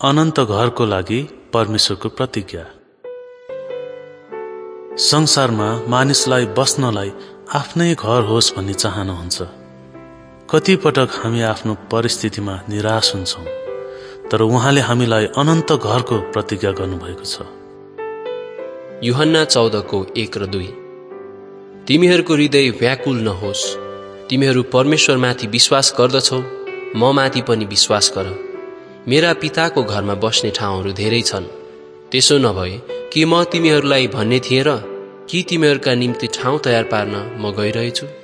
अनन्त घरको लागि परमेश्वरको प्रतिज्ञा। संसारमा मानिसलाई बस्नलाई आफ्नै घर होस् भन्ने चाहना हुन्छ। कति पटक हामी आफ्नो परिस्थितिमा निराश हुन्छौं, तर उहाँले हामीलाई अनन्त घरको प्रतिज्ञा गर्नुभएको छ। यूहन्ना 14:1-2। तिमीहरूको हृदय व्याकुल नहोस्। तिमीहरू परमेश्वरमाथि विश्वास गर्दछौ, म माथि पनि विश्वास गर। मेरा पिताको घरमा बस्ने ठाउँहरू धेरै छन्। त्यसो नभए के म तिमीहरूलाई भन्ने थिएँ र कि तिमीहरूका निम्ति ठाउँ तयार पार्न म गइरहेछु?